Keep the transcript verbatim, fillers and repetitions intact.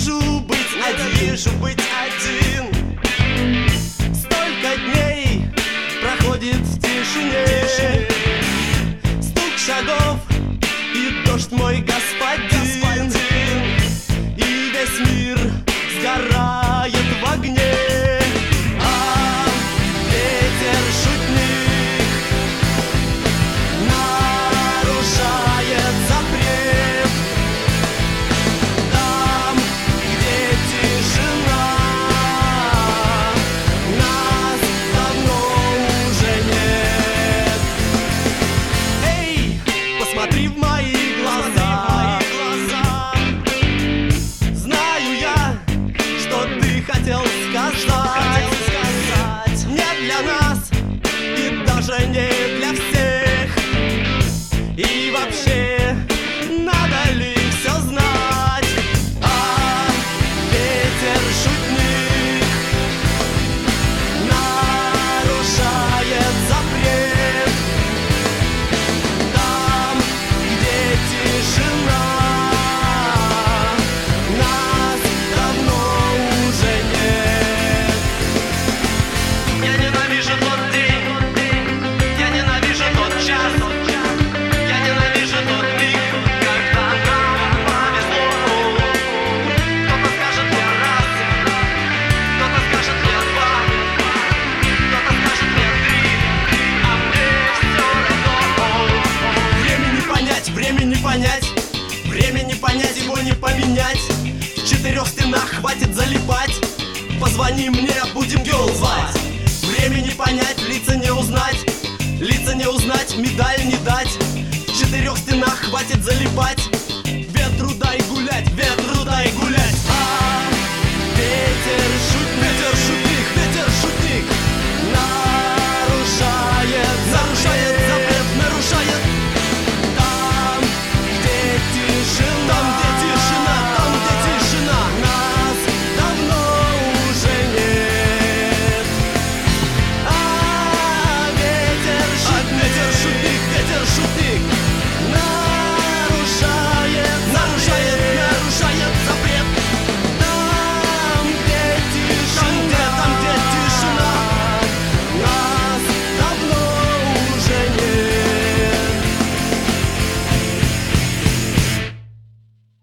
Ненавижу быть один, ненавижу быть один. Столько дней проходит в тишине, стук шагов и дождь мой господин, и весь мир сгорает в огне. А ветер шутник нарушает запрет. Там, где тишина, нас давно уже нет. Эй, посмотри в мои глаза, знаю я, что ты хотел сказать. Не для нас и даже не для всех. И вообще, надо ли все знать? А ветер шутник нарушает запрет. Там, где тишина, нас давно уже нет. Я ненавижу тот день, я ненавижу тот час, я ненавижу тот миг, когда нам повезло. Кто-то скажет мне раз, кто-то скажет мне два, кто-то скажет мне три, а мне все равно. Времени понять, времени понять, времени понять, его не поменять. В четырех стенах хватит залипать. Позвони мне, будем гёл звать. Времени понять, лица не узнать, лица не узнать, медаль не дать. В четырех стенах хватит залипать. Ветру дай гулять, ветру